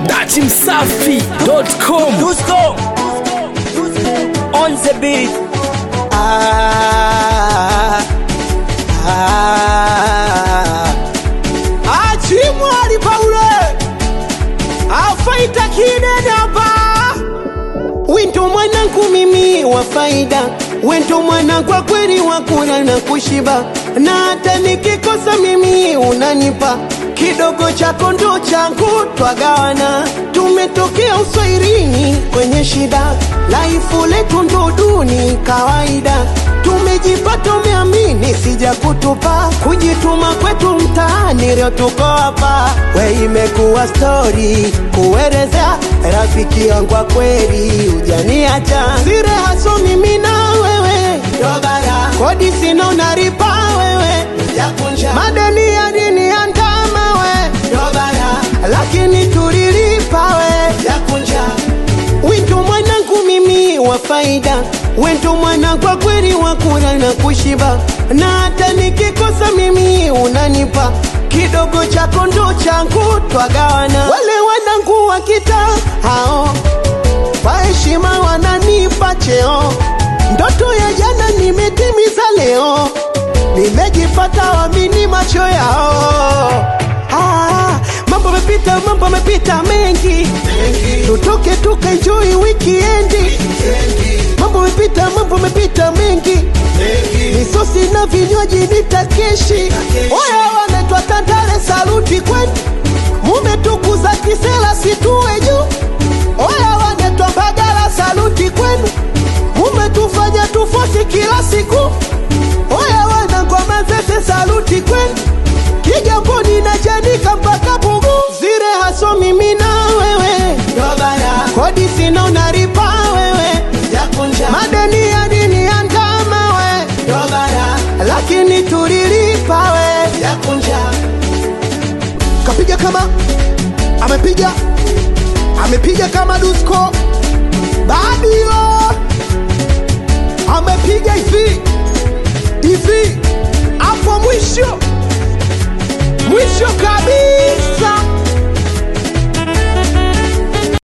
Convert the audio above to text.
datimsafi.com. Dusko on the beat. Achimwali Paule afaita kidede hapa. Wento mwanangu mimi wa faida, wento mwanangu kwa kweli wakula na kushiba, na hata nikikosa mimi unanipa kidogo chako ndo changu, twagawana. Tumetokea uswairini kwenye shida, laifu letu ndo duni kawaida. Tumejipata umeamini sija kutupa, kujituma kwetu mtaani leo tuko hapa. We imekuwa story kuelezea rafiki yangu kwa kweli hujaniacha. Sire haso mimi na wewe dobara, kodi sina unaripa wewe yakunja, madeni ya dini andama we dobara, lakini tulilipa we yakunja. Wento mwanangu mimi wa faida, wento mwanangu kwa kweli wakula na kushiba, na hata nikikosa mimi unanipa kidogo chako ndo changu, twagawana. Wale wanangu wa kita hao kwa heshima wananipa cheo, ndoto ya jana nimetimiza leo, nimejipata wamini macho yao. Mambo mepita mengi, tutoke tuka enjoy weekendi. Mambo mepita mengi, misosi na vinywaji nitakeshi. Oya wanaitwa Tandale, saluti kwenu, mumetukuza kisela situwe juu. Oya wanaitwa Mbagala, saluti kwenu, mumetufanya tufosi kila siku. Oya wanangwa Manzese, saluti kwenu, Kigamboni na Chanika mpaka Pugu. Zire haso mimi na wewe dobara, kodi sina unaripa wewe yakunja, madeni ya dini andama we dobara, lakini tulilipa we yakunja. Kapiga kama amepiga kama Dusko Badio amepiga hivi